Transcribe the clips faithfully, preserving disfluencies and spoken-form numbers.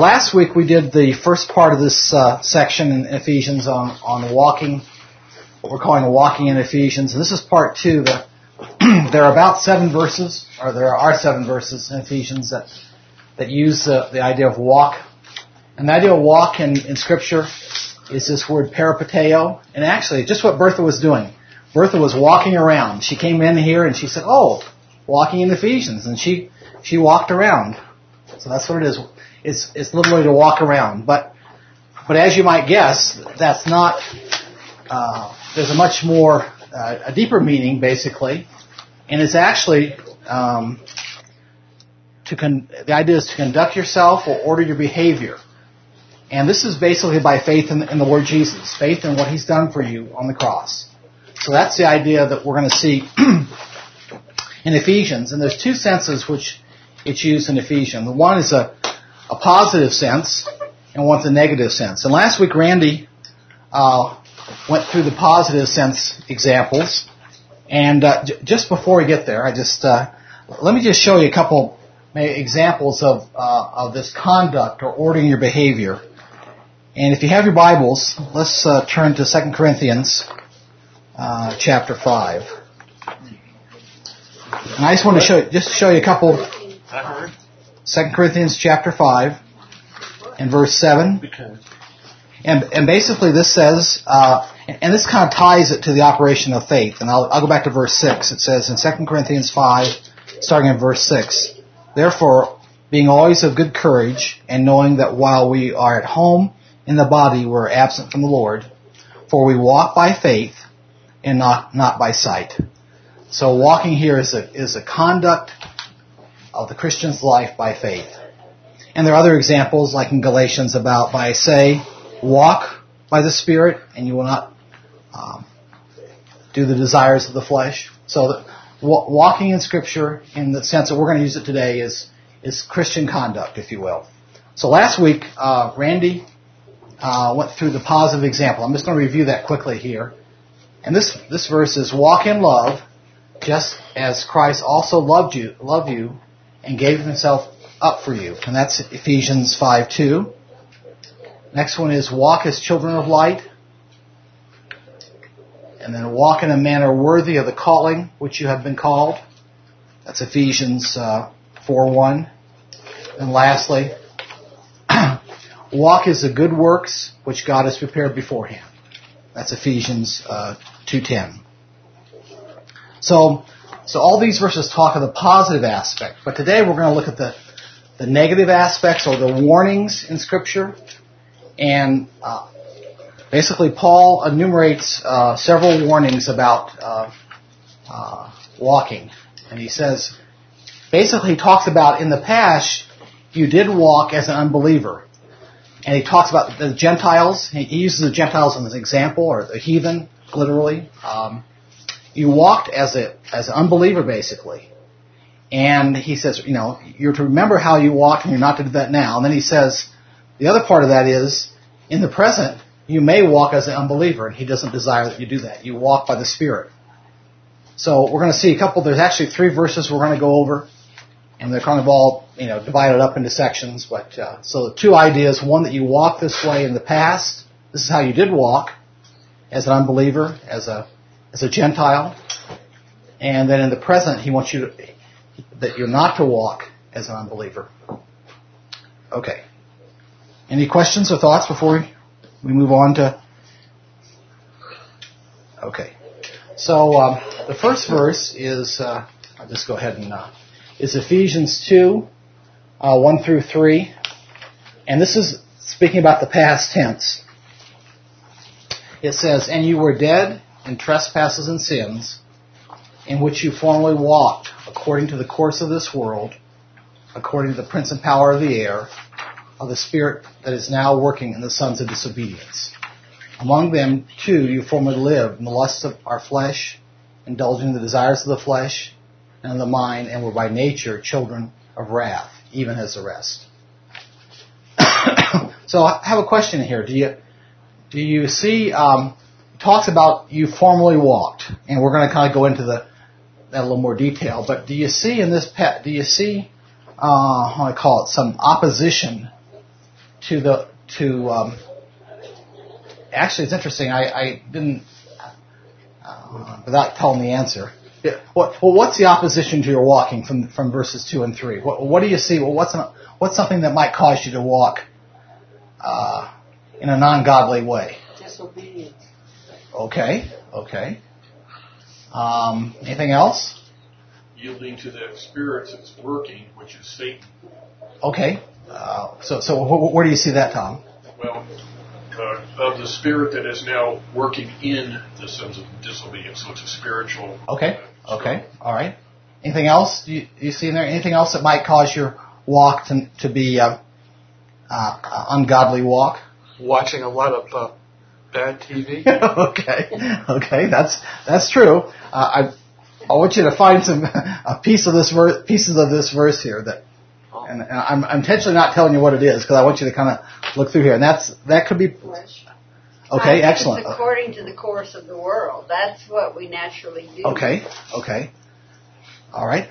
Last week we did the first part of this uh, section in Ephesians on, on walking, what we're calling walking in Ephesians. And this is part two. The, there are about seven verses, or there are seven verses in Ephesians that that use uh, the idea of walk. And the idea of walk in, in Scripture is this word peripateo. And actually, just what Bertha was doing. Bertha was walking around. She came in here and she said, oh, walking in Ephesians. And she, she walked around. So that's what it is. It's, it's literally to walk around. But, but as you might guess, that's not, uh, there's a much more, uh, a deeper meaning, basically. And it's actually, um, to con- the idea is to conduct yourself or order your behavior. And this is basically by faith in, in the Lord Jesus, faith in what He's done for you on the cross. So that's the idea that we're going to see in Ephesians. And there's two senses which it's used in Ephesians. One is a, a positive sense, and one's a negative sense. And last week, Randy uh, went through the positive sense examples. And uh, j- just before we get there, I just uh, let me just show you a couple examples of uh, of this conduct or ordering your behavior. And if you have your Bibles, let's uh, turn to Second Corinthians uh, chapter five. And I just want to show just show you a couple. Second Corinthians chapter five and verse seven. And and basically this says, uh, and this kind of ties it to the operation of faith. And I'll I'll go back to verse six. It says in Second Corinthians five, starting in verse six. Therefore, being always of good courage, and knowing that while we are at home in the body, we're absent from the Lord, for we walk by faith and not not by sight. So walking here is a is a conduct of the Christian's life by faith. And there are other examples, like in Galatians, about by say, walk by the Spirit, and you will not um, do the desires of the flesh. So that walking in Scripture, in the sense that we're going to use it today, is is Christian conduct, if you will. So last week, uh, Randy uh, went through the positive example. I'm just going to review that quickly here. And this this verse is, walk in love, just as Christ also loved you, loved you, and gave Himself up for you. And that's Ephesians five two. Next one is, walk as children of light. And then walk in a manner worthy of the calling which you have been called. That's Ephesians uh, four one. And lastly, walk as the good works which God has prepared beforehand. That's Ephesians uh, two ten. So, so all these verses talk of the positive aspect. But today we're going to look at the, the negative aspects, or the warnings in Scripture. And uh, basically, Paul enumerates uh, several warnings about uh, uh, walking. And he says, basically he talks about, in the past, you did walk as an unbeliever. And he talks about the Gentiles. He uses the Gentiles as an example, or the heathen, literally. Um, you walked as a as an unbeliever, basically. And he says, you know, you're to remember how you walked, and you're not to do that now. And then he says, the other part of that is, in the present, you may walk as an unbeliever, and he doesn't desire that you do that. You walk by the Spirit. So we're going to see a couple, there's actually three verses we're going to go over, and they're kind of all, you know, divided up into sections. But uh, so the two ideas, one, that you walked this way in the past. This is how you did walk as an unbeliever, as a as a Gentile. And then in the present, he wants you to, that you're not to walk as an unbeliever. Okay. Any questions or thoughts before we, we move on to... Okay. So um, the first verse is, uh, I'll just go ahead and, uh, is Ephesians two, uh, one through three. And this is speaking about the past tense. It says, and you were dead in trespasses and sins, in which you formerly walked according to the course of this world, according to the prince and power of the air, of the spirit that is now working in the sons of disobedience. Among them, too, you formerly lived in the lusts of our flesh, indulging the desires of the flesh and of the mind, and were by nature children of wrath, even as the rest. So I have a question here. Do you do you see? Um, it talks about you formerly walked, and we're going to kind of go into the that a little more detail. But do you see in this? Do you see? Uh, how do I call it? Some opposition to the to. Um, actually, it's interesting. I, I didn't uh, without telling the answer. Yeah, what, well, what's the opposition to your walking from from verses two and three? What, what do you see? Well, what's an, what's something that might cause you to walk uh, in a non-godly way? Disobedience. Okay, okay. Um, anything else? Yielding to the spirit that's working, which is Satan. Okay. Uh, so, so wh- where do you see that, Tom? Well, uh, of the spirit that is now working in the sons of disobedience, so it's a spiritual. Okay. Okay. All right. Anything else? Do you, do you see in there anything else that might cause your walk to to be uh, uh, ungodly walk? Watching a lot of uh, bad T V. okay. Okay. That's that's true. Uh, I I want you to find some a piece of this verse, pieces of this verse here that, and, and I'm, I'm intentionally not telling you what it is because I want you to kind of look through here, and that's that could be. Flesh. Okay, Uh, excellent. It's according to the course of the world. That's what we naturally do. Okay, okay, all right.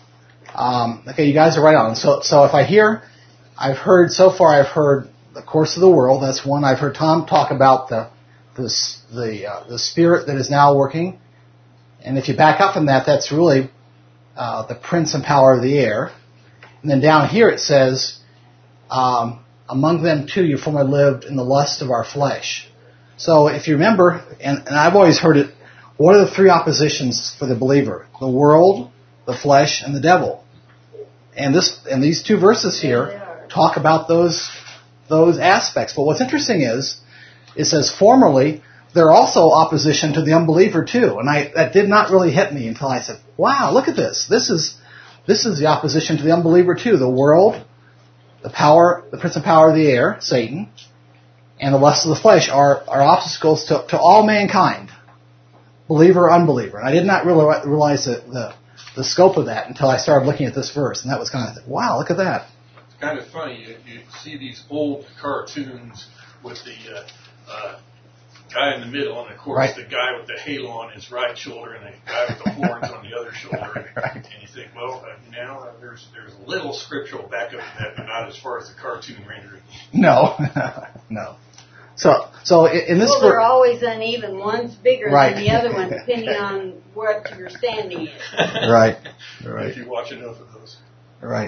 Um, okay, you guys are right on. So, so if I hear, I've heard so far. I've heard the course of the world. That's one. I've heard Tom talk about the the the uh, the spirit that is now working. And if you back up from that, that's really uh, the prince and power of the air. And then down here it says, um, among them too you formerly lived in the lust of our flesh. So if you remember, and, and I've always heard it, what are the three oppositions for the believer? The world, the flesh, and the devil. And this and these two verses here talk about those those aspects. But what's interesting is, it says formerly, they're also opposition to the unbeliever too. And I that did not really hit me until I said, wow, look at this. This is this is the opposition to the unbeliever too. The world, the power, the prince and power of the air, Satan, and the lust of the flesh are, are obstacles to, to all mankind, believer or unbeliever. And I did not really realize the, the the scope of that until I started looking at this verse. And that was kind of, wow, look at that. It's kind of funny. You, you see these old cartoons with the uh, uh, guy in the middle, and of course right. the guy with the halo on his right shoulder and the guy with the horns on the other shoulder. Right. And you think, well, uh, now uh, there's there's a little scriptural backup to that, but not as far as the cartoon rendering. No, no. So, so in this, well, they're always uneven. One's bigger right. than the other one, depending on what you're standing in. Right, right. If you watch enough of those. Right.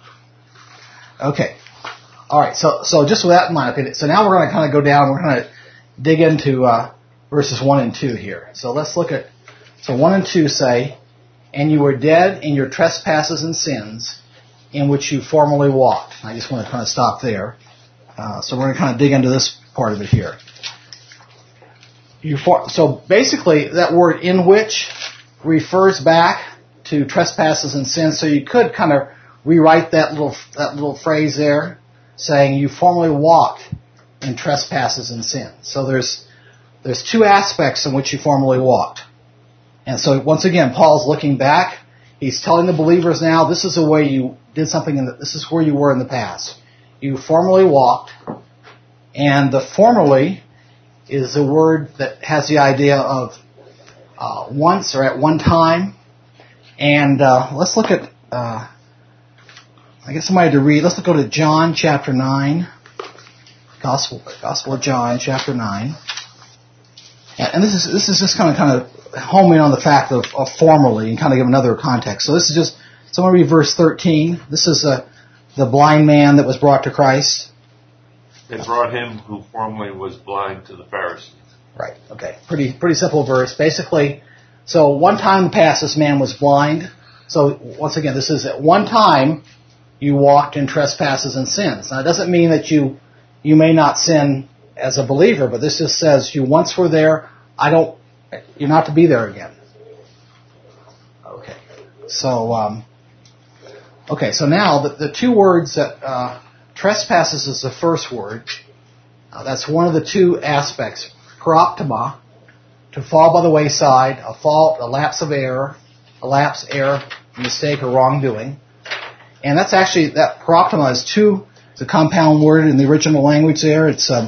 Okay. All right. So, so just with that in mind, okay. So now we're going to kind of go down. We're going to dig into uh, verses one and two here. So let's look at. So one and two say, "And you were dead in your trespasses and sins, in which you formerly walked." I just want to kind of stop there. Uh, so we're going to kind of dig into this part of it here. You for, so basically, that word "in which" refers back to trespasses and sins. So you could kind of rewrite that little that little phrase there, saying you formerly walked in trespasses and sins. So there's there's two aspects in which you formerly walked. And so once again, Paul's looking back. He's telling the believers now, this is the way you did something. In the, this is where you were in the past. You formerly walked, and the formerly is a word that has the idea of uh, once or at one time. And uh, let's look at, uh, I get somebody to read. Let's go to John chapter nine, Gospel Gospel of John chapter nine. And this is this is just kind of kind of homing on the fact of, of formerly and kind of give another context. So this is just, so I'm going to read verse thirteen. This is uh, the blind man that was brought to Christ. They brought him who formerly was blind to the Pharisees. Right. Okay. Pretty pretty simple verse. Basically, so one time in the past this man was blind. So once again, this is at one time you walked in trespasses and sins. Now it doesn't mean that you you may not sin as a believer, but this just says you once were there. I don't. You're not to be there again. Okay. So um, okay. So now the the two words that uh, trespasses is the first word. Uh, that's one of the two aspects. Paroptoma, to fall by the wayside, a fault, a lapse of error, a lapse, error, mistake, or wrongdoing. And that's actually, that paroptoma is two, it's a compound word in the original language there. It's um,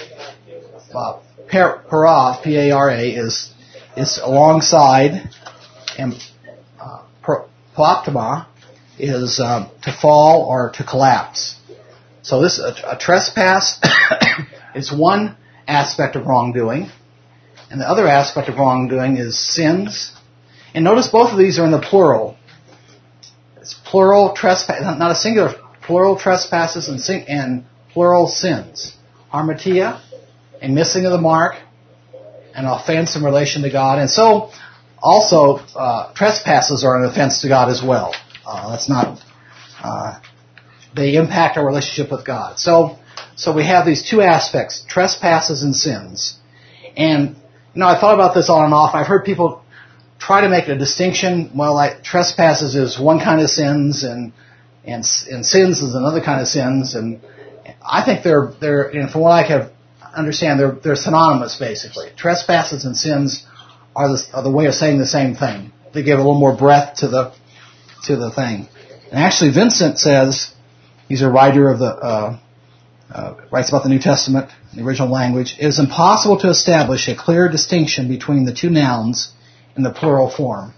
uh, para, P A R A, is, is alongside, and uh, paroptoma is um, to fall or to collapse. So this a, a trespass is one aspect of wrongdoing, and the other aspect of wrongdoing is sins. And notice both of these are in the plural. It's plural trespass, not a singular, plural trespasses and, sing, and plural sins. Harmatia, a missing of the mark, an offense in relation to God. And so, also, uh, trespasses are an offense to God as well. Uh, that's not, uh, they impact our relationship with God. So, so we have these two aspects, trespasses and sins. And, you know, I thought about this on and off. I've heard people try to make a distinction. Well, like, trespasses is one kind of sins, and, and, and sins is another kind of sins. And I think they're, they're, and from what I can understand, they're, they're synonymous, basically. Trespasses and sins are the, are the way of saying the same thing. They give a little more breadth to the, to the thing. And actually, Vincent says, he's a writer of the, uh, uh, writes about the New Testament in the original language, it is impossible to establish a clear distinction between the two nouns in the plural form.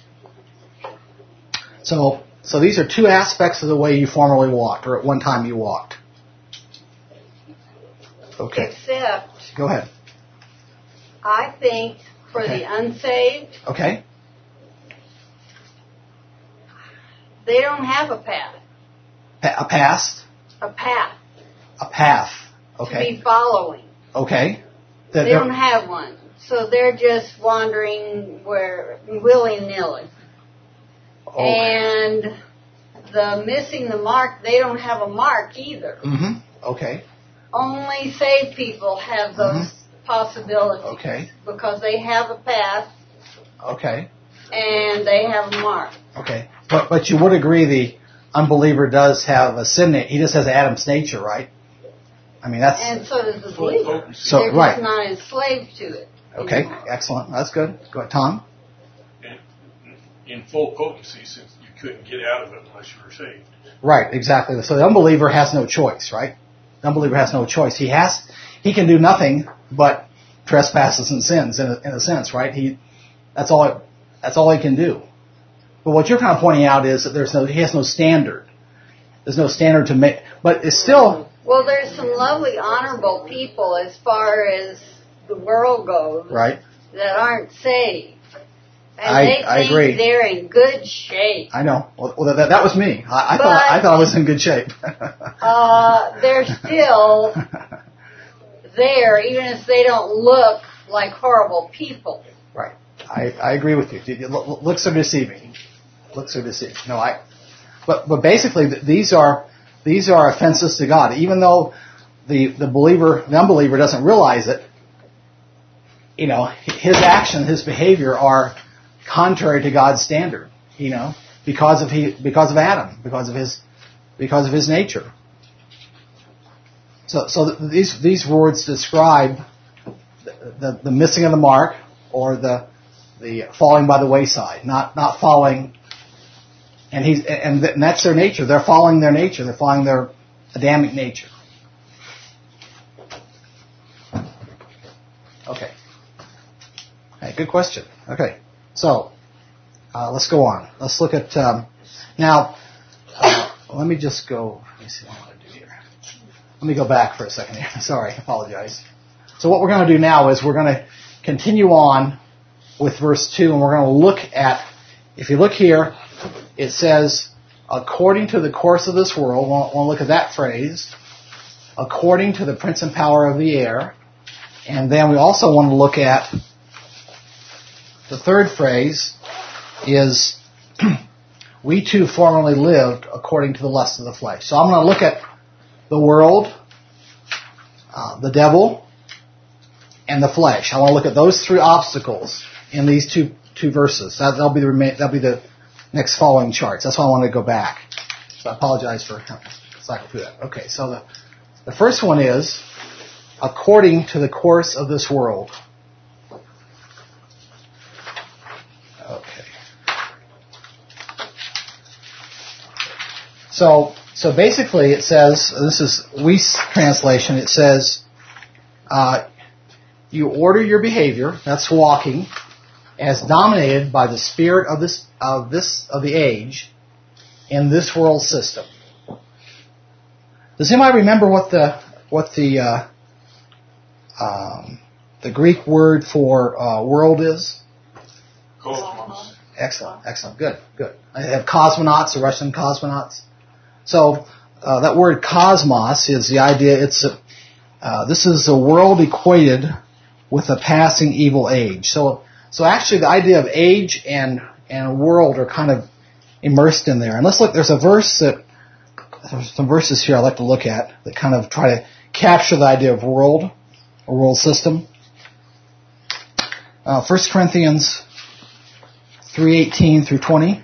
So, so these are two aspects of the way you formerly walked, or at one time you walked. Okay. Except, Go ahead. I think for Okay. the unsaved, Okay. they don't have a path. Pa- a past. A path A path. to Okay. be following. Okay. That They they're- don't have one. So they're just wandering where willy-nilly. oh. And the missing the mark, they don't have a mark either. Mhm. Okay. Only saved people have those possibilities. Okay. Because they have a path Okay. and they have a mark. Okay. But but you would agree the unbeliever does have a sin. na- He just has Adam's nature, right? I mean that's And so does the Full believer. potency. So- They're right. just not enslaved to it. okay. anymore. Excellent. That's good. Go ahead, Tom. in, in full potency, since you couldn't get out of it unless you were saved. Right. Exactly. So the unbeliever has no choice, right? The unbeliever has no choice. He has he can do nothing but trespasses and sins in a, in a sense, right? He that's all that's all he can do. But what you're kind of pointing out is that there's no he has no standard. There's no standard to make, but it's still Well, there's some lovely, honorable people as far as the world goes right. that aren't saved. And I- they I think agree. they're in good shape. I know. Well, well that, that was me. I, I But- thought I thought I was in good shape. Uh, they're still there, even if they don't look like horrible people. Right. I, I agree with you. You- you- look- Looks are deceiving. Looks are deceiving. No, I. But but basically, th- these are these are offenses to God. Even though the the believer, the unbeliever, doesn't realize it, you know, his action, his behavior are contrary to God's standard. You know, because of he because of Adam, because of his because of his nature. So so th- these these words describe the, the the missing of the mark or the the falling by the wayside, not not following. And he's and, th- and that's their nature. They're following their nature. They're following their Adamic nature. Okay. Okay. Good question. Okay. So uh, let's go on. Let's look at um, now. Uh, let me just go. Let me see what I want to do here. Let me go back for a second here. Sorry, I apologize. So what we're going to do now is we're going to continue on with verse two, and we're going to look at. If you look here, it says, according to the course of this world, we'll, we'll look at that phrase, according to the prince and power of the air. And then we also want to look at the third phrase is, we too formerly lived according to the lust of the flesh. So I'm going to look at the world, uh, the devil, and the flesh. I want to look at those three obstacles in these two two verses. That, that'll be the rema- that'll be the next following charts. That's why I wanted to go back. So I apologize for cycling through that. Okay, so the the first one is according to the course of this world. Okay. So so basically it says, this is Weiss translation, it says, uh, you order your behavior, that's walking, as dominated by the spirit of this of this of the age in this world system. Does anybody remember what the what the uh, um, the Greek word for uh, world is? Cosmos. Excellent, excellent, good, good. I have cosmonauts, the Russian cosmonauts. So uh, that word cosmos is the idea. It's a, uh, this is a world equated with a passing evil age. So so actually, the idea of age and and world are kind of immersed in there. And let's look. There's a verse that there's some verses here I'd like to look at that kind of try to capture the idea of world or world system. Uh, First Corinthians three eighteen through twenty.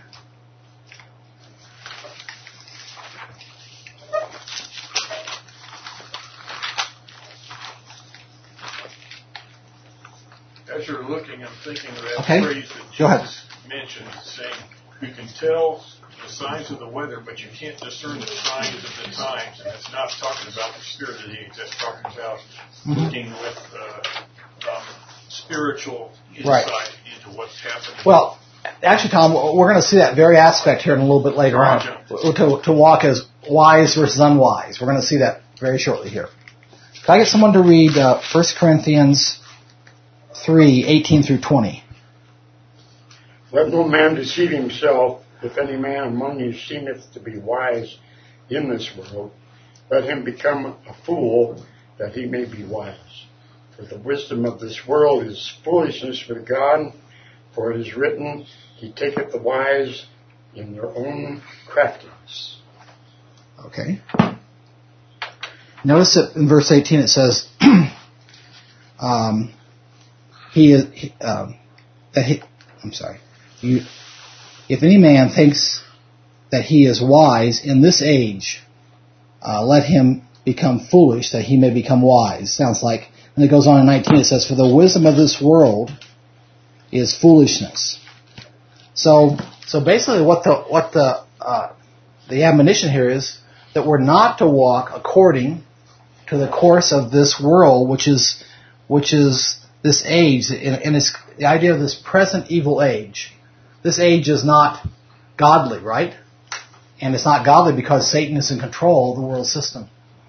As you're looking, I'm thinking of that Okay. phrase that Go ahead. Jesus mentioned, saying, you can tell the signs of the weather, but you can't discern the signs of the times. And that's not talking about the spirit of the age. That's talking about Mhm. looking with uh, um, spiritual insight Right. into what's happening. Well, actually, Tom, we're going to see that very aspect here in a little bit later on. To, to walk as wise versus unwise. We're going to see that very shortly here. Can I get someone to read uh, First Corinthians three eighteen through twenty? Let no man deceive himself. If any man among you seemeth to be wise in this world, let him become a fool, that he may be wise. For the wisdom of this world is foolishness with God, for it is written, He taketh the wise in their own craftiness. Okay. Notice that in verse eighteen it says, um, he is, he, um, that he, I'm sorry, you, if any man thinks that he is wise in this age, uh, let him become foolish that he may become wise. Sounds like, and it goes on in nineteen, it says, for the wisdom of this world is foolishness. So, so basically what the, what the, uh, the admonition here is that we're not to walk according to the course of this world, which is, which is this age, and it's the idea of this present evil age. This age is not godly, right? And it's not godly because Satan is in control of the world system.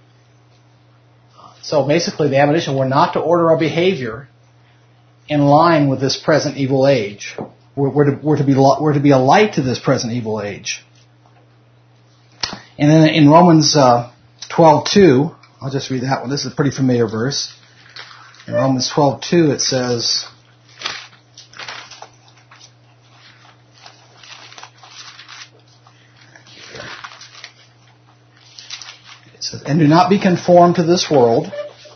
So basically the admonition, we're not to order our behavior in line with this present evil age. We're, we're, to, we're, to be, we're to be a light to this present evil age. And then in Romans uh, twelve two, I'll just read that one. This is a pretty familiar verse. In Romans twelve two it says, it says, and do not be conformed to this world,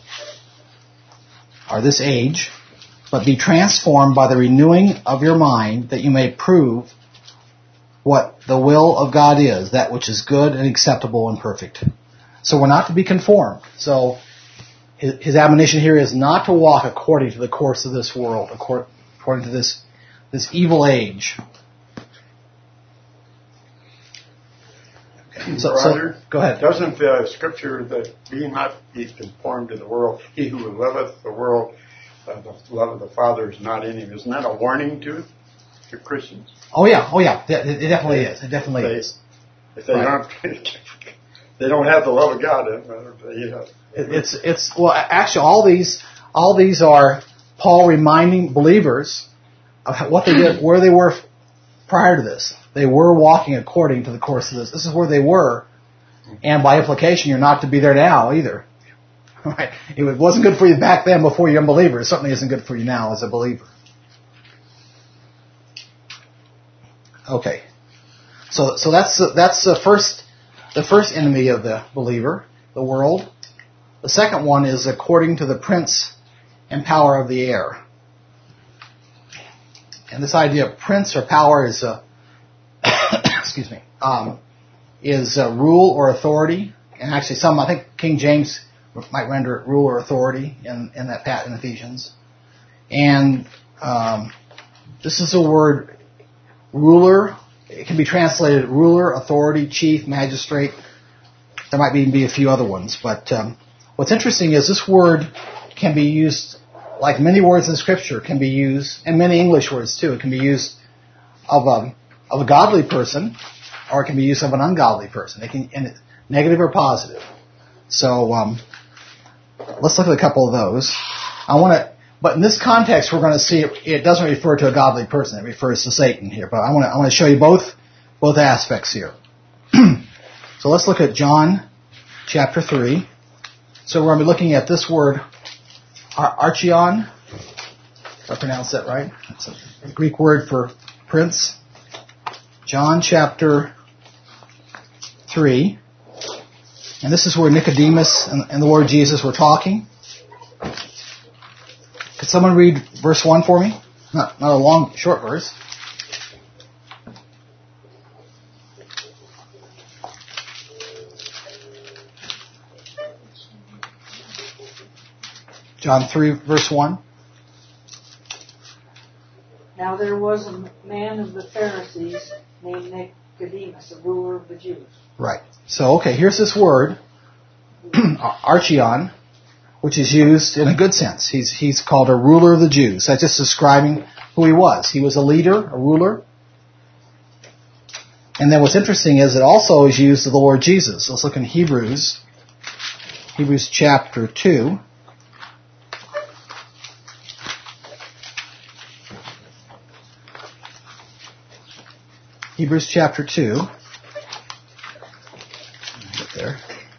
or this age, but be transformed by the renewing of your mind, that you may prove what the will of God is, that which is good and acceptable and perfect. So we're not to be conformed. So his, his admonition here is not to walk according to the course of this world, according to this, this evil age. Okay. So, Brother, so, go ahead. Doesn't the scripture that be not be conformed to the world, he who loveth the world, uh, the love of the Father is not in him. Isn't that a warning to to Christians? Oh yeah, oh yeah, it, it definitely is. It definitely they, is. If they Right. don't, they don't have the love of God. Uh, they, uh, It, it's it's well, actually, all these all these are Paul reminding believers of what they did, where they were prior to this. They were walking according to the course of this. This is where they were, and by implication, you're not to be there now either. Right? It wasn't good for you back then before you're unbelievers. It certainly isn't good for you now as a believer. Okay, so so that's that's the first the first enemy of the believer, the world. The second one is according to the prince and power of the air. And this idea of prince or power is a excuse me um, is a rule or authority, and actually some I think King James might render it rule or authority in in that pat in Ephesians. And um, this is a word. Ruler, it can be translated ruler, authority, chief, magistrate. There might even be a few other ones. But um, what's interesting is this word can be used, like many words in Scripture, can be used, and many English words too. It can be used of a of a godly person, or it can be used of an ungodly person. It can, and it's negative or positive. So um, let's look at a couple of those. I want to, but in this context, we're going to see it, it doesn't refer to a godly person; it refers to Satan here. But I want to I want to show you both both aspects here. So let's look at John chapter three. So we're going to be looking at this word, ar- archion. Did I pronounce that right? It's a Greek word for prince. John chapter three. And this is where Nicodemus and, and the Lord Jesus were talking. Could someone read verse one for me? Not, not a long, short verse. John three, verse one. Now there was a man of the Pharisees named Nicodemus, a ruler of the Jews. Right. So, okay, here's this word, archion, which is used in a good sense. He's he's called a ruler of the Jews. That's just describing who he was. He was a leader, a ruler. And then what's interesting is it also is used of the Lord Jesus. Let's look in Hebrews, Hebrews chapter two. Hebrews chapter two. Get there.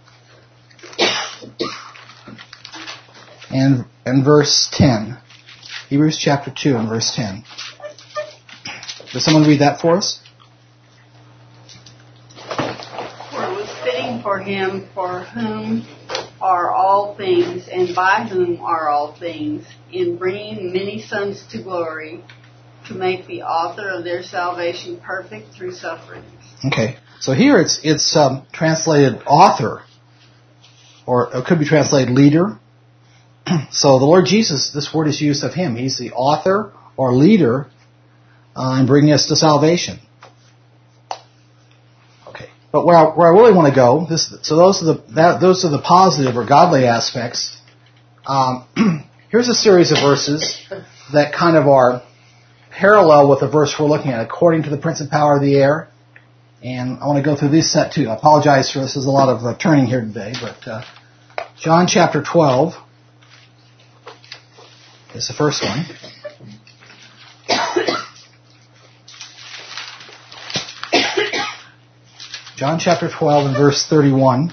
And, and verse ten. Hebrews chapter two and verse ten. Does someone read that for us? For it was fitting for him for whom are all things and by whom are all things, in bringing many sons to glory, to make the author of their salvation perfect through sufferings. Okay, so here it's it's um, translated author, or it could be translated leader. So the Lord Jesus, this word is used of Him. He's the author or leader uh, in bringing us to salvation. Okay, but where I, where I really want to go, this so those are the that, those are the positive or godly aspects. Um, here's a series of verses that kind of are parallel with the verse we're looking at, according to the prince and power of the air. And I want to go through this set too. I apologize for this. There's a lot of uh, turning here today, but uh, John chapter twelve is the first one. John chapter twelve and verse thirty-one.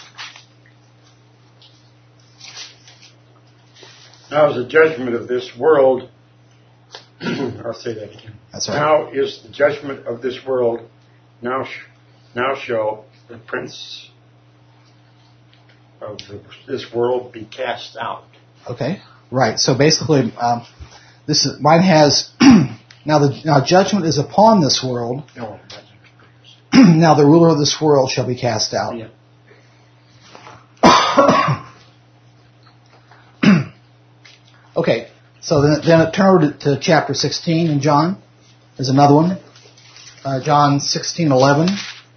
Now is the judgment of this world. I'll say that again. That's right. Now is the judgment of this world. Now, sh- now shall the prince of the, this world be cast out. Okay, right. So basically, um, this is mine has now the now judgment is upon this world. No, Now the ruler of this world shall be cast out. yeah. Okay, so then, then it turned to chapter sixteen in John. There's another one, uh, John sixteen eleven.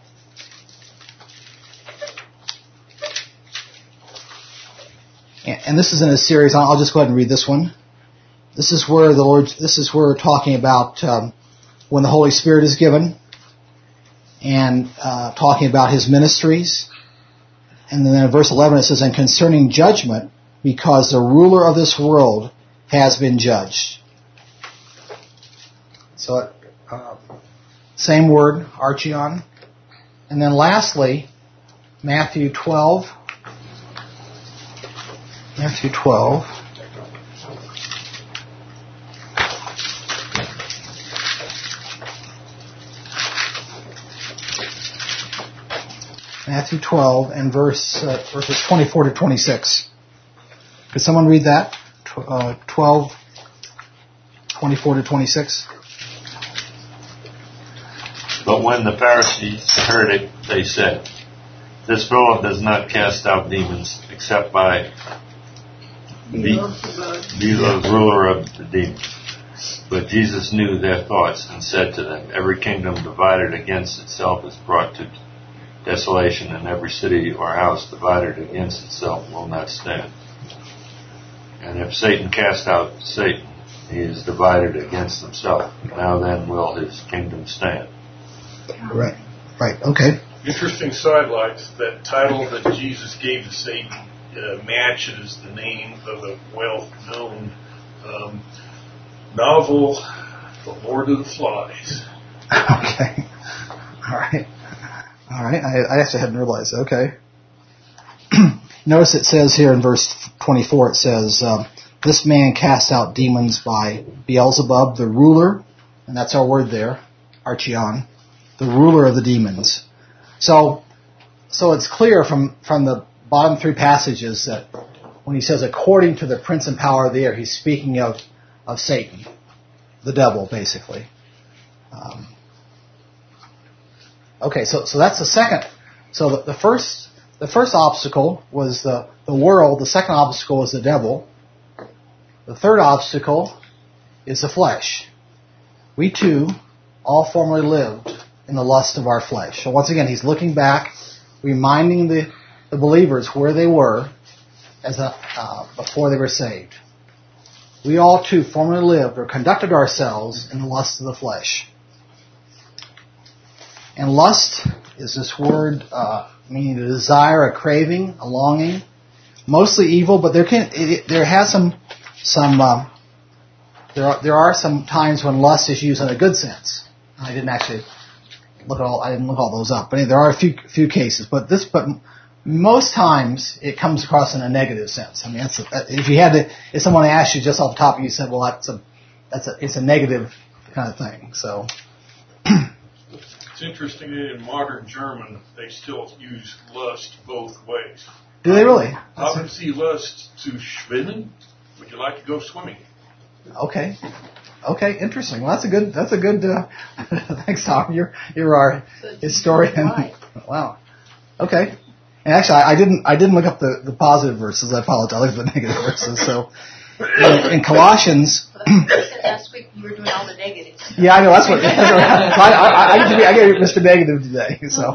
And, and this is in a series. I'll, I'll just go ahead and read this one. This is where the Lord. This is where we're talking about um, when the Holy Spirit is given, and uh, talking about His ministries. And then in verse eleven it says, "And concerning judgment, because the ruler of this world has been judged." So, uh, same word, archion. And then lastly, Matthew twelve. Matthew twelve. Matthew twelve and verse uh, verses twenty-four to twenty-six. Could someone read that? Uh, twelve, twenty-four to twenty-six. But when the Pharisees heard it, they said, "This fellow does not cast out demons except by Beelzebub, ruler of the demons." But Jesus knew their thoughts and said to them, "Every kingdom divided against itself is brought to desolation, and every city or house divided against itself will not stand. And if Satan cast out Satan, he is divided against himself. Now then will his kingdom stand." Right. Right. Okay. Interesting sidelights. That title that Jesus gave to Satan uh, matches the name of a well-known um, novel, The Lord of the Flies. Okay. All right. All right. I, I actually hadn't realized. Okay. Notice it says here in verse twenty-four, it says, um, this man casts out demons by Beelzebub, the ruler, and that's our word there, Archeon, the ruler of the demons. So, so it's clear from, from the bottom three passages that when he says according to the prince and power of the air, he's speaking of, of Satan, the devil, basically. Um, okay, so, so that's the second. So the, the first, the first obstacle was the, the world. The second obstacle was the devil. The third obstacle is the flesh. We too all formerly lived in the lust of our flesh. So once again, he's looking back, reminding the, the believers where they were as a, uh, before they were saved. We all too formerly lived or conducted ourselves in the lust of the flesh. And lust is this word uh, meaning a desire, a craving, a longing, mostly evil, but there can it, there has some some uh, there are there are some times when lust is used in a good sense. I didn't actually look at all I didn't look all those up, but there are a few few cases. But this but most times it comes across in a negative sense. I mean, that's a, if you had to if someone asked you just off the top of you said, well, that's a that's a it's a negative kind of thing. So. It's interesting that in modern German they still use lust both ways. Do they really? Haben Sie Lust zu schwimmen? Would you like to go swimming? Okay. Okay, interesting. Well, that's a good, that's a good, uh, thanks, Tom. You're, you're our historian. Wow. Okay. And actually, I, I didn't, I didn't look up the, the positive verses. I apologize. I looked at the negative verses. So, in, in Colossians. Last week you were doing all the negatives. Yeah, I know. That's what, that's what I, I, I, get to be, I get to be Mister Negative today. So.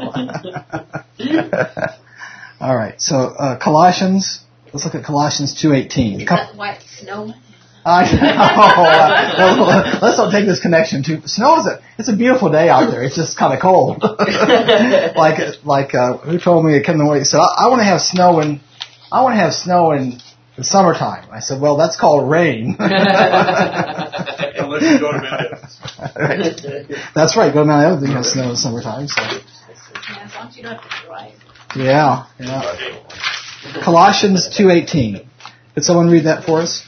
All right. So, uh, Colossians, let's look at Colossians two eighteen. Is that white snowman? I know. Well, let's not take this connection too. Snow is a, it's a beautiful day out there. It's just kind of cold. like, like, uh, who told me to come away? He said, I, I want to have snow in, I want to have snow in the summertime. I said, well, that's called rain. Unless you go to Mount Evans. Right. That's right. Go to Mount Evans, you have snow in the summertime. So. Yeah, as long as you don't have to drive. Yeah, yeah. Colossians two eighteen. Could someone read that for us?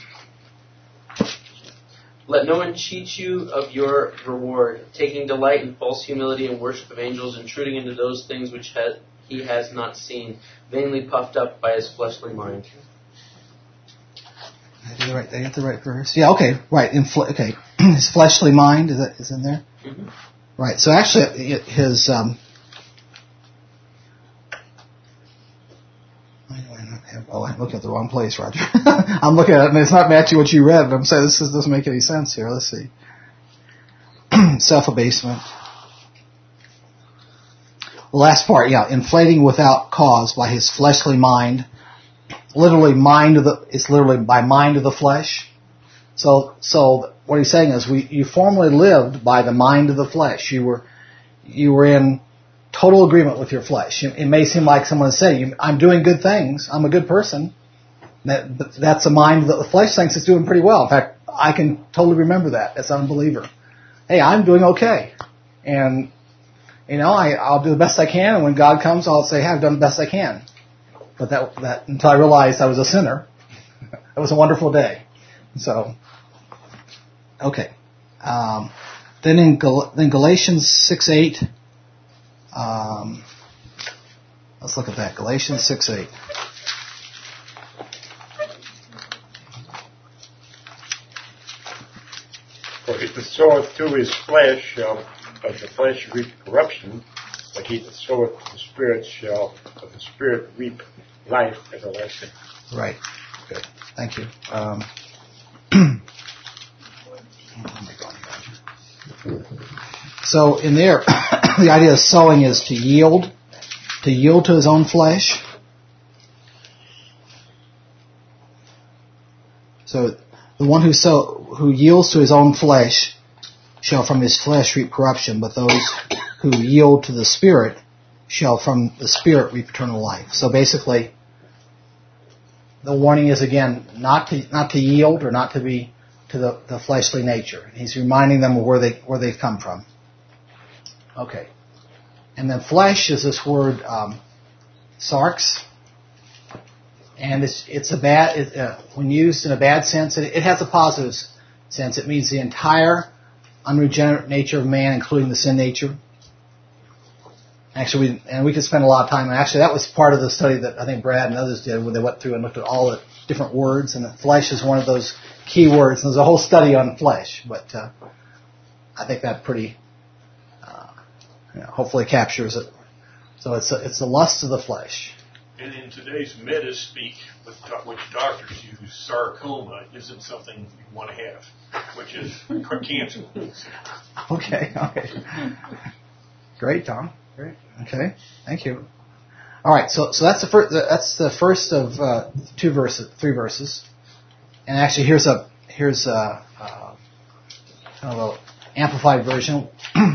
Let no one cheat you of your reward, taking delight in false humility and worship of angels, intruding into those things which ha- he has not seen, vainly puffed up by his fleshly mind. Did I get the right, did I get the right verse? Yeah, okay, right. In fle- okay, his fleshly mind is that is in there. Mm-hmm. Right. So actually, his um. Oh, I'm looking at the wrong place, Roger. I'm looking at it, and it's not matching what you read. And I'm saying this is, doesn't make any sense here. Let's see. Self-abasement. The last part, yeah, inflating without cause by his fleshly mind. Literally, mind of the. It's literally by mind of the flesh. So, so what he's saying is, we you formerly lived by the mind of the flesh. You were, you were in total agreement with your flesh. It may seem like someone said, I'm doing good things. I'm a good person. That, that's a mind that the flesh thinks it's doing pretty well. In fact, I can totally remember that as an unbeliever. Hey, I'm doing okay. And, you know, I, I'll do the best I can. And when God comes, I'll say, hey, I've done the best I can. But that, that until I realized I was a sinner, it was a wonderful day. So, okay. Um, then in Gal- then Galatians six eight, Um, let's look at that. Galatians six eight. For he that soweth to his flesh shall of the flesh reap corruption, but he that soweth to the Spirit shall of the Spirit reap life everlasting. Right. Good. Thank you. Um, so in there, the idea of sowing is to yield, to yield to his own flesh. So the one who sow, who yields to his own flesh shall from his flesh reap corruption, but those who yield to the Spirit shall from the Spirit reap eternal life. So basically, the warning is again not to not to yield or not to be to the, the fleshly nature. He's reminding them of where they where they've come from. Okay, and then flesh is this word um, sarx, and it's it's a bad it, uh, when used in a bad sense. It, it has a positive sense. It means the entire unregenerate nature of man, including the sin nature. Actually, we, and we could spend a lot of time. And actually, that was part of the study that I think Brad and others did, where they went through and looked at all the different words. And the flesh is one of those key words. And there's a whole study on flesh, but uh, I think that pretty, uh, you know, hopefully captures it. So it's a, it's the lust of the flesh. And in today's meta speak, with do- which doctors use, sarcoma isn't something you want to have, which is cancer. Okay. Okay. Great, Tom. Great. Okay. Thank you. All right. So, so that's the first. That's the first of uh, two verses, three verses. And actually, here's a here's a, uh, kind of a amplified version.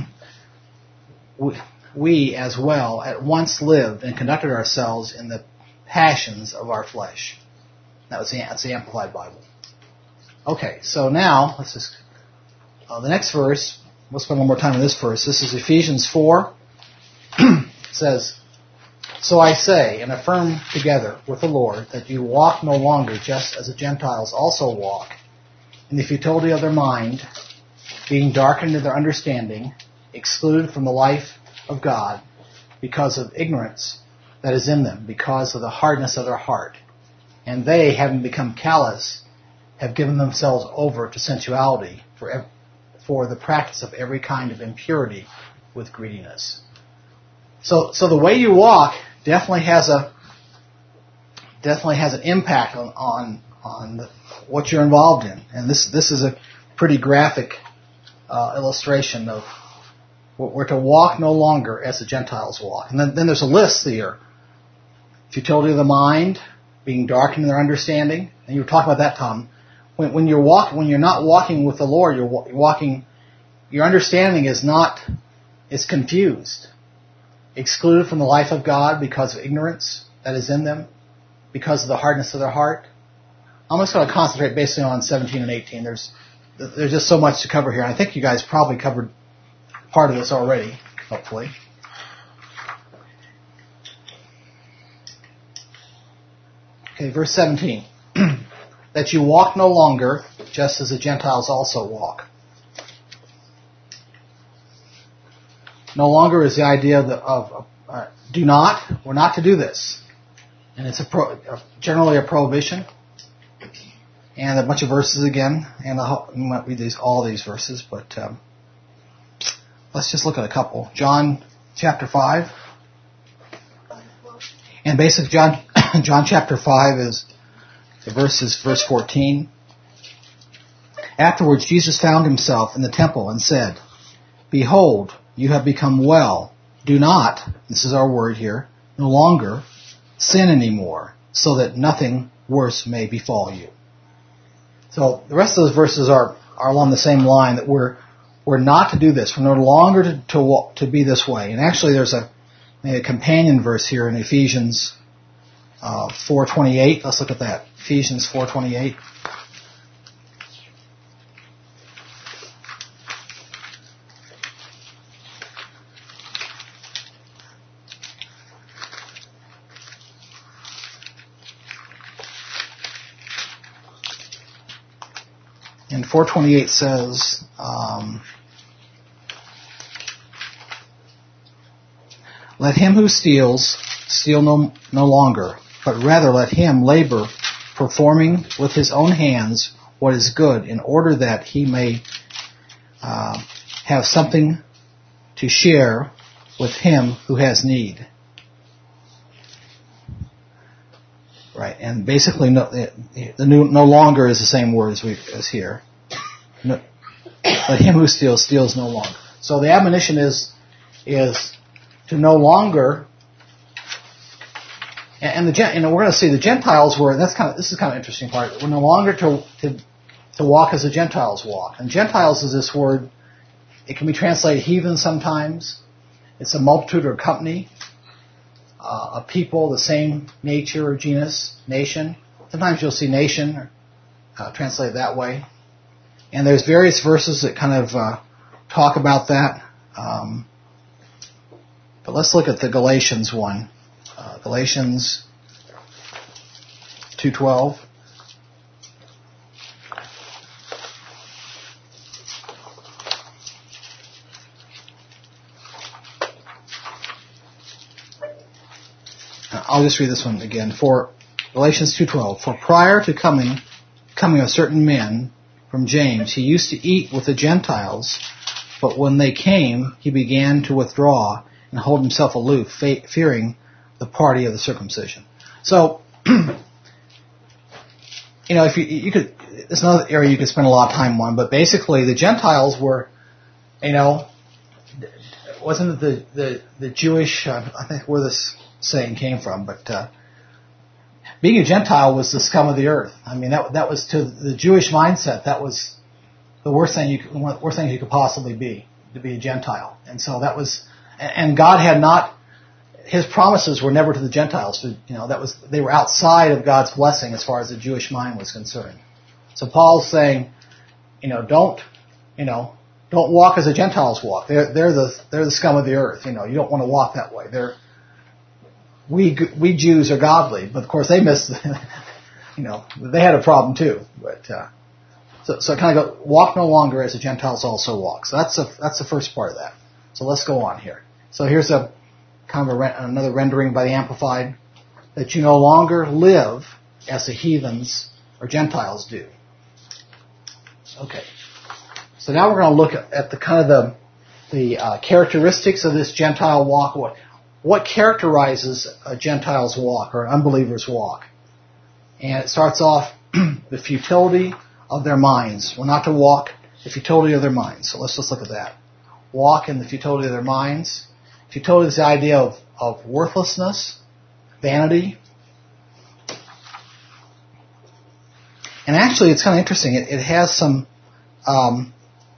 we, we as well at once lived and conducted ourselves in the passions of our flesh. That was the that's the Amplified Bible. Okay. So now let's just uh, the next verse. We'll spend a little more time on this verse. This is Ephesians four. It says, "So I say and affirm together with the Lord that you walk no longer just as the Gentiles also walk, in the futility of their mind, being darkened in their understanding, excluded from the life of God because of ignorance that is in them, because of the hardness of their heart. And they, having become callous, have given themselves over to sensuality for ev- for the practice of every kind of impurity with greediness." So, so the way you walk definitely has a definitely has an impact on on, on the, what you're involved in, and this this is a pretty graphic uh, illustration of we're to walk no longer as the Gentiles walk. And then, then there's a list here: futility of the mind, being darkened in their understanding. And you were talking about that, Tom. When, when you're walk, when you're not walking with the Lord, you're walking. Your understanding is not is confused. Excluded from the life of God because of ignorance that is in them, because of the hardness of their heart. I'm just going to concentrate basically on seventeen and eighteen. There's there's just so much to cover here. I think you guys probably covered part of this already, hopefully. Okay, verse seventeen. That you walk no longer just as the Gentiles also walk. No longer is the idea of, the, of uh, do not, we're not to do this. And it's a pro, uh, generally a prohibition. And a bunch of verses again. And I'll, we might read these, all these verses, but um, let's just look at a couple. John chapter five. And basically John, John chapter five is, the verse is verse fourteen. Afterwards Jesus found himself in the temple and said, "Behold, you have become well. Do not," this is our word here, "no longer sin anymore, so that nothing worse may befall you." So the rest of those verses are, are along the same line, that we're we're not to do this. We're no longer to to, walk, to be this way. And actually, there's a, a companion verse here in Ephesians uh, four twenty-eight. Let's look at that. Ephesians four twenty-eight. And four twenty-eight says, um, "Let him who steals steal no, no longer, but rather let him labor, performing with his own hands what is good, in order that he may uh, have something to share with him who has need." Right, and basically, no, the, the new, no longer is the same word as, we, as here. No, but him who steals, steals no longer. So the admonition is is to no longer, and, and the and we're going to see the Gentiles were. That's kind of this is kind of an interesting part. We're no longer to to to walk as the Gentiles walk. And Gentiles is this word. It can be translated heathen sometimes. It's a multitude or company. uh, a people, the same nature or genus, nation. Sometimes you'll see nation uh, translated that way. And there's various verses that kind of uh, talk about that. Um, but let's look at the Galatians one. Uh, Galatians two twelve. I'll just read this one again. For Galatians two twelve. For prior to coming coming of certain men from James, he used to eat with the Gentiles, but when they came, he began to withdraw and hold himself aloof, fe- fearing the party of the circumcision. So, you know, if you, you could, it's another area you could spend a lot of time on, but basically the Gentiles were, you know, wasn't it the, the, the Jewish, uh, I think where this saying came from, but uh, being a Gentile was the scum of the earth. I mean, that that was to the Jewish mindset. That was the worst thing you could, one of the worst things you could possibly be, to be a Gentile. And so that was, and God had not, His promises were never to the Gentiles. You know, that was they were outside of God's blessing as far as the Jewish mind was concerned. So Paul's saying, you know, don't, you know, don't walk as the Gentiles walk. They're they're the they're the scum of the earth. You know, you don't want to walk that way. They're We we Jews are godly, but of course they missed. You know, they had a problem too. But uh, so so kind of go walk no longer as the Gentiles also walk. So that's a, that's the first part of that. So let's go on here. So here's a kind of a, another rendering by the Amplified, that you no longer live as the heathens or Gentiles do. Okay. So now we're going to look at, at the kind of the the uh, characteristics of this Gentile walk. What What characterizes a Gentile's walk or an unbeliever's walk? And it starts off the futility of their minds. We're not to walk the futility of their minds. So let's just look at that. Walk in the futility of their minds. Futility is the idea of, of worthlessness, vanity. And actually, it's kind of interesting. It, it has some, um,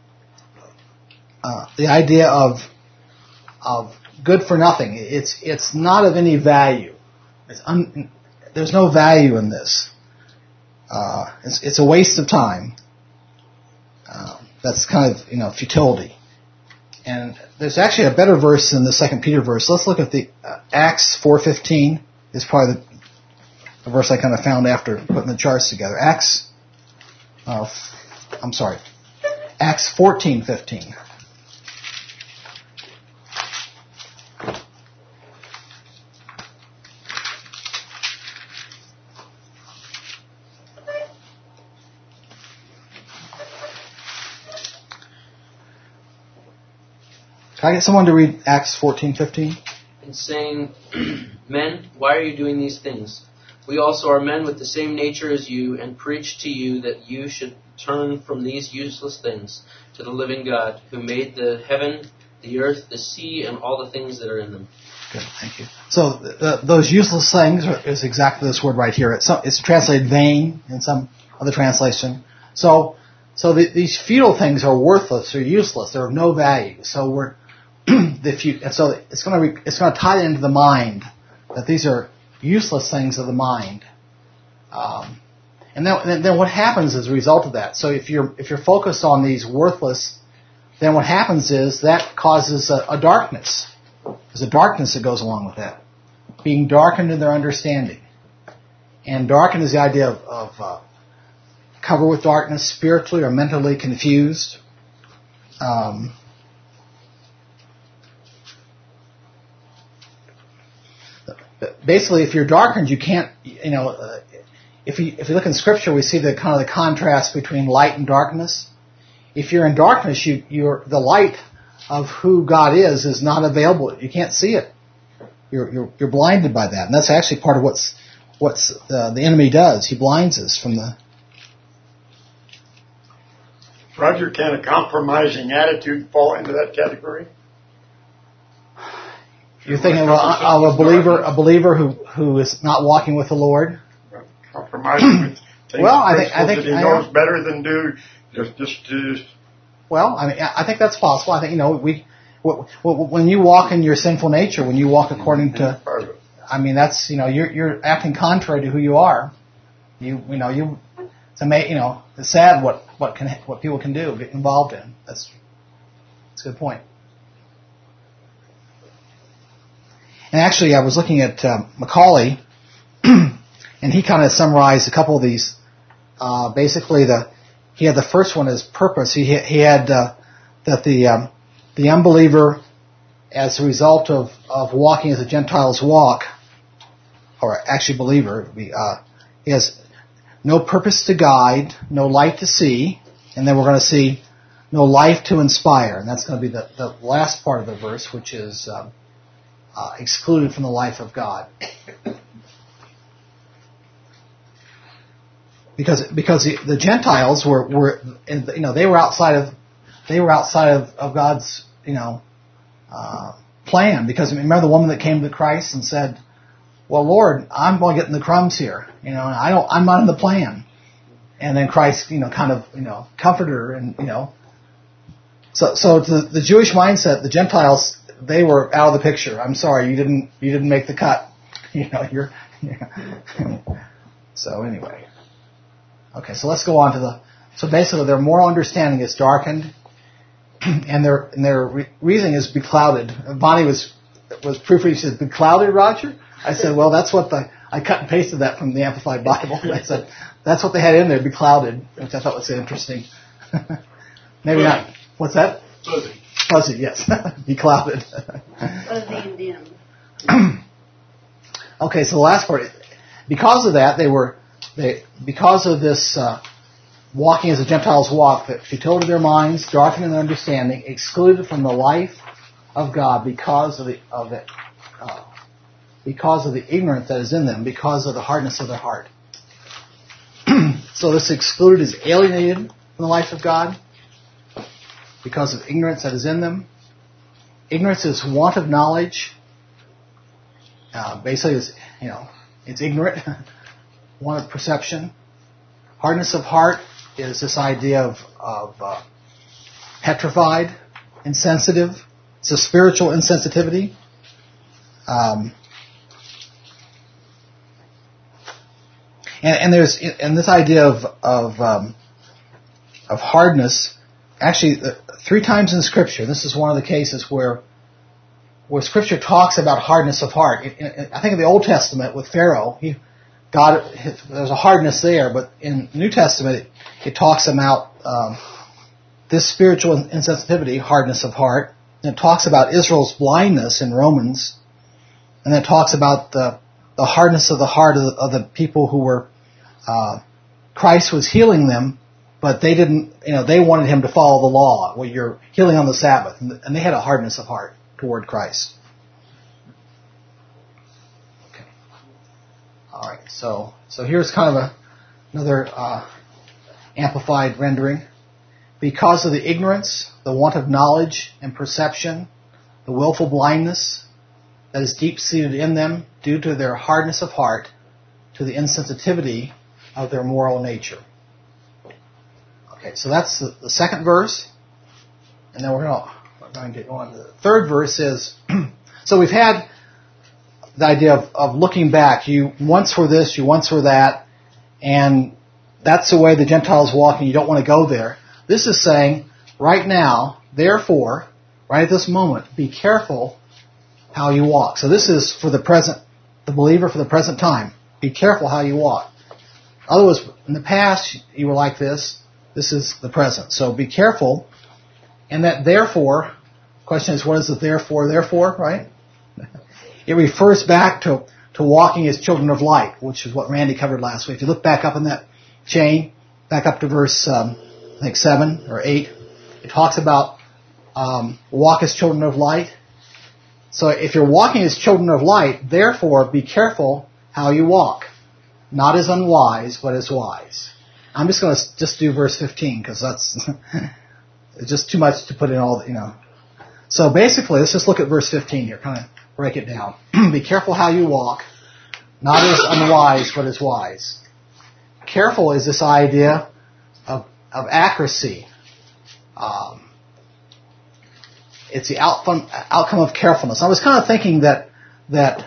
uh, the idea of, of good for nothing. It's it's not of any value. It's un, there's no value in this. Uh, it's, it's a waste of time. Uh, that's kind of, you know, futility. And there's actually a better verse in the Second Peter verse. Let's look at the uh, Acts four fifteen. Is probably the, the verse I kind of found after putting the charts together. Acts. Uh, f- I'm sorry. Acts fourteen fifteen. Can I get someone to read Acts fourteen fifteen? And saying, Men, why are you doing these things? We also are men with the same nature as you, and preach to you that you should turn from these useless things to the living God, who made the heaven, the earth, the sea, and all the things that are in them. Good, thank you. So the, those useless things is exactly this word right here. It's, it's translated vain in some other translation. So, so the, these futile things are worthless or useless. They're of no value. So we're the few, and so it's going to it's going to tie it into the mind that these are useless things of the mind. Um, and then, and then what happens as a result of that? So if you're if you're focused on these worthless, then what happens is that causes a, a darkness. There's a darkness that goes along with that, being darkened in their understanding. And darkened is the idea of, of uh, covered with darkness, spiritually or mentally confused. Um, Basically, if you're darkened, you can't, you know, uh, if you if you look in Scripture, we see the kind of the contrast between light and darkness. If you're in darkness, you you're the light of who God is is not available. You can't see it. You're you're you're blinded by that, and that's actually part of what's what's uh, the enemy does. He blinds us from the. Roger, can a compromising attitude fall into that category? You're thinking of a, of a believer, a believer who, who is not walking with the Lord. Compromising with things, well, I think I think that he I knows know. better than do. Just, just, just. Well, I mean, I think that's possible. I think you know we when you walk in your sinful nature, when you walk according to I mean, that's, you know, you're, you're acting contrary to who you are. You, you know, you, it's ama- you know, it's sad what, what can, what people can do, get involved in. That's, that's a good point. And actually, I was looking at um, Macaulay, and he kind of summarized a couple of these. Uh, basically, the he had the first one as purpose. He he had uh, that the um, the unbeliever, as a result of, of walking as the Gentiles walk, or actually believer, uh, he has no purpose to guide, no light to see, and then we're going to see no life to inspire, and that's going to be the, the last part of the verse, which is um, uh, excluded from the life of God. Because because the, the Gentiles were were you know they were outside of they were outside of, of God's you know uh, plan. Because remember the woman that came to Christ and said, "Well, Lord, I'm going to get in the crumbs here. You know, and I don't I'm not in the plan." And then Christ you know kind of you know comforted her, and you know so so to the Jewish mindset, the Gentiles, they were out of the picture. I'm sorry, you didn't you didn't make the cut. You know you're. Yeah. So anyway. Okay, so let's go on to the. So basically, their moral understanding is darkened, and their and their re- reasoning is beclouded. Bonnie was was proofreading. She said, "Beclouded, Roger?" I said, "Well, that's what the I cut and pasted that from the Amplified Bible." I said, "That's what they had in there, beclouded," which I thought was interesting. Maybe Fuzzy. Not. What's that? Fuzzy. Fuzzy, yes, beclouded. Fuzzy and dim. Okay, so the last part. Because of that, they were. They, because of this uh, walking as the Gentiles walk, that futility of their minds, darkening their understanding, excluded from the life of God because of the of it, uh, because of the ignorance that is in them, because of the hardness of their heart. So this excluded is alienated from the life of God because of ignorance that is in them. Ignorance is want of knowledge. Uh, basically, it's, you know, it's ignorant. Want of perception. Hardness of heart is this idea of, of uh, petrified, insensitive. It's a spiritual insensitivity. Um, and, and there's and this idea of of um, of hardness. Actually, uh, three times in Scripture, this is one of the cases where where Scripture talks about hardness of heart. In, in, I think in the Old Testament with Pharaoh, he. God, there's a hardness there, but in the New Testament, it, it talks about um, this spiritual insensitivity, hardness of heart, and it talks about Israel's blindness in Romans, and then it talks about the, the hardness of the heart of the, of the people who were, uh, Christ was healing them, but they didn't, you know, they wanted him to follow the law, well, you're healing on the Sabbath, and they had a hardness of heart toward Christ. All right, so so here's kind of a, another uh, amplified rendering. Because of the ignorance, the want of knowledge and perception, the willful blindness that is deep-seated in them due to their hardness of heart, to the insensitivity of their moral nature. Okay, so that's the, the second verse, and then we're going, we're going to go on to the third verse. Is so we've had the idea of, of looking back. You once were this, you once were that, and that's the way the Gentiles walk, and you don't want to go there. This is saying, right now, therefore, right at this moment, be careful how you walk. So this is for the present, the believer for the present time. Be careful how you walk. Otherwise, in the past, you were like this. This is the present. So be careful. And that therefore, question is, what is the therefore, therefore, right? It refers back to, to walking as children of light, which is what Randy covered last week. If you look back up in that chain, back up to verse, um, I think seven or eight, it talks about um, walk as children of light. So if you're walking as children of light, therefore be careful how you walk. Not as unwise, but as wise. I'm just going to just do verse fifteen because that's it's just too much to put in all, the, you know. So basically, let's just look at verse fifteen here, kind of break it down. Be careful how you walk, not as unwise, but as wise. Careful is this idea of, of accuracy. Um, it's the outcome, outcome of carefulness. I was kind of thinking that that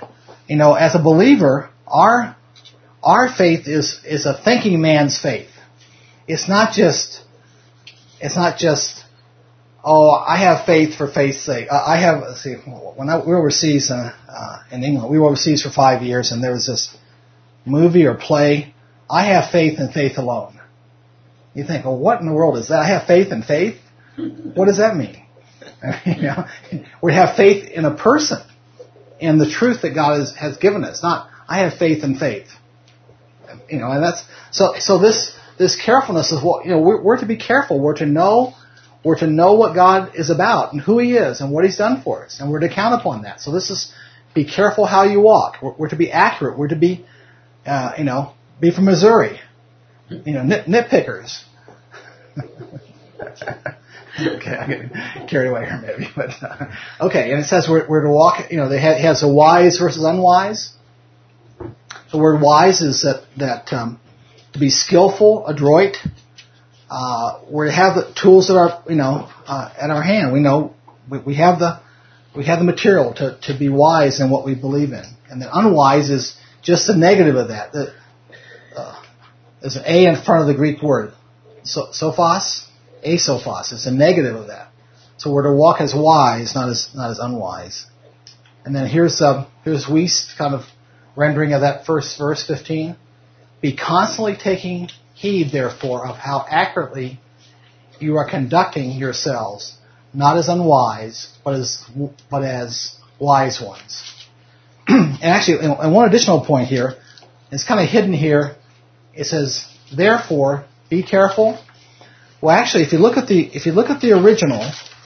you know, as a believer, our our faith is is a thinking man's faith. It's not just it's not just oh, I have faith for faith's sake. Uh, I have let's see when I, we were overseas uh, uh, in England, we were overseas for five years, and there was this movie or play. I have faith in faith alone. You think, well, what in the world is that? I have faith in faith. What does that mean? You know, we have faith in a person, in the truth that God has, has given us. Not, I have faith in faith. You know, and that's so. So this this carefulness is what you know. We're, we're to be careful. We're to know. We're to know what God is about and who He is and what He's done for us, and we're to count upon that. So this is be careful how you walk. We're, we're to be accurate. We're to be, uh, you know, be from Missouri. You know, nit, nitpickers. Okay, I get carried away here maybe, but uh, okay. And it says we're, we're to walk. You know, they ha- has a wise versus unwise. The word wise is that that um, to be skillful, adroit. Uh, we're to have the tools that are, you know, uh, at our hand. We know we, we have the we have the material to, to be wise in what we believe in. And the unwise is just the negative of that. The, uh, there's an A in front of the Greek word, so, sophos, asophos. It's a negative of that. So we're to walk as wise, not as not as unwise. And then here's uh, here's Wuest kind of rendering of that first verse, fifteen. Be constantly taking heed, therefore, of how accurately you are conducting yourselves, not as unwise, but as but as wise ones. And actually, and one additional point here, it's kind of hidden here. It says, therefore, be careful. Well, actually, if you look at the if you look at the original,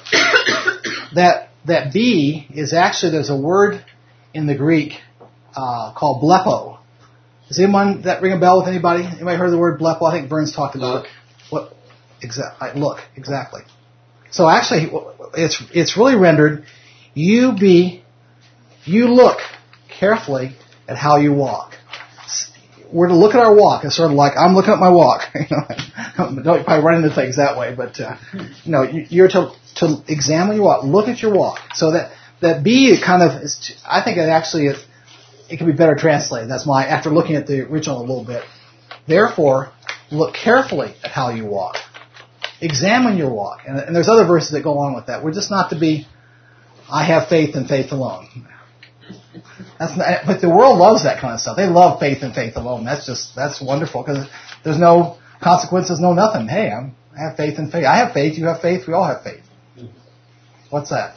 that that be is actually there's a word in the Greek uh, called blepo. Does anyone that ring a bell with anybody? Anybody heard the word blepo? I think Burns talked about Look. it. What? Exactly. Look. Exactly. So actually, it's it's really rendered. You be, you look carefully at how you walk. We're to look at our walk. It's sort of like I'm looking at my walk. You know, don't probably run into things that way, but uh, you know, you're to to examine your walk. Look at your walk. So that that be kind of is. I think it actually is. It can be better translated. That's my, after looking at the original a little bit. Therefore, look carefully at how you walk. Examine your walk. And, and there's other verses that go along with that. We're just not to be, I have faith and faith alone. That's not, but the world loves that kind of stuff. They love faith and faith alone. That's just, that's wonderful because there's no consequences, no nothing. Hey, I'm, I have faith and faith. I have faith, you have faith, we all have faith. What's that?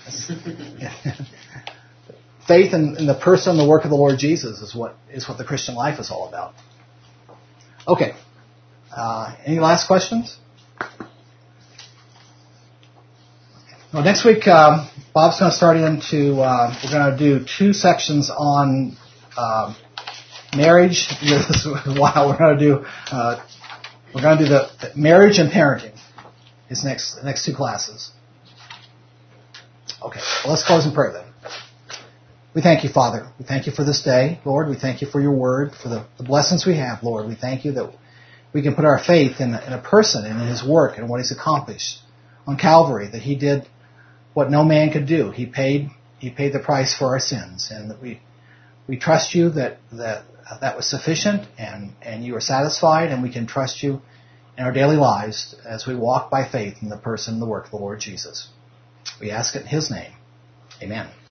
Faith in, in the person and the work of the Lord Jesus is what is what the Christian life is all about. Okay. Uh, any last questions? Well, next week, um, Bob's going to start into, uh, we're going to do two sections on um, marriage. This is wow, we're going to do, uh, we're going to do the, the marriage and parenting. His next, the next two classes. Okay. Well, let's close in prayer then. We thank you, Father. We thank you for this day, Lord. We thank you for your word, for the, the blessings we have, Lord. We thank you that we can put our faith in, in a person and in his work and what he's accomplished on Calvary, that he did what no man could do. He paid he paid the price for our sins, and that we we trust you that that that was sufficient, and, and you are satisfied, and we can trust you in our daily lives as we walk by faith in the person and the work of the Lord Jesus. We ask it in his name. Amen.